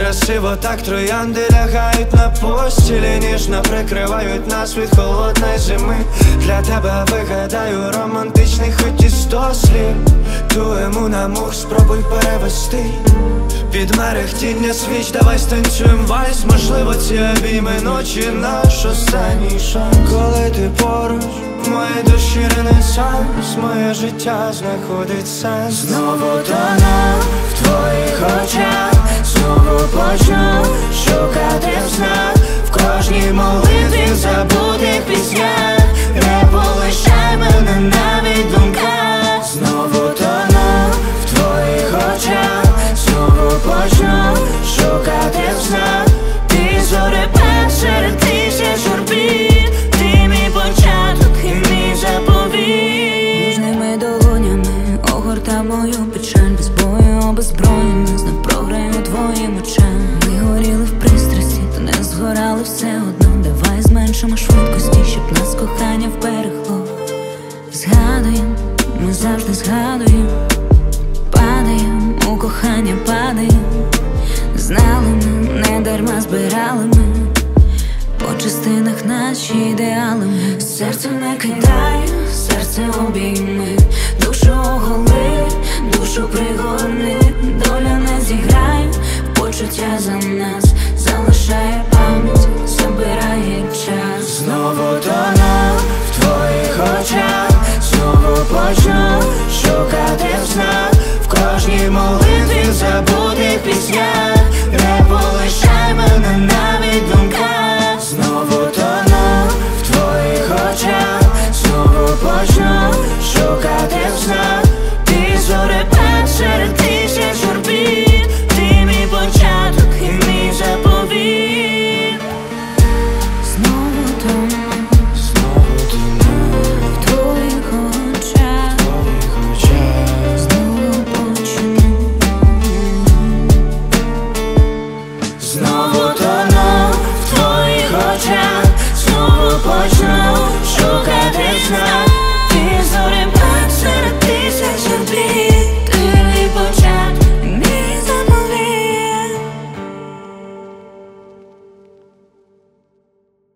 красиво, так троянди лягають на постілі, ніжно прикривають нас від холодної зими. Для тебе вигадаю романтичний хоч і 100 слів. Ту ему на мух спробуй перевести. Під мерехтіння свіч давай станцюєм вальс. Можливо ці обійми ночі наш останній шанс. Коли ти поруч, в моїй душі ренесанс, моє життя знаходить сенс. Знову тону в твоїх очах, знову почну шукати в снах, в кожній молитві, в забутих піснях. Не полишай мене навіть думках. Знову тону в твоїх очах, знову почну шукати в снах. Ти зорепад серед тисяч орбіт, ти мій початок і мій заповіт. Ніжними долонями огорта мою печаль, без бою обезброєна, знов програю твоїм очам. Ми горіли в пристрасті, та не згорали все одно. Давай зменшимо швидкості, щоб нас кохання вберегло. Згадуєм, ми завжди згадуєм, падаєм, у кохання падаєм. Знали ми, не дарма збирали ми по частинах наші ідеали ми. Серце не кидай, серце обійми, душу оголи, душу пригорни. Доля не зіграє, почуття за нас залишає пам'ять, забирає час. Знову тону в твоїх очах, знову почну шукати в снах, в кожній молитві, в забутих піснях.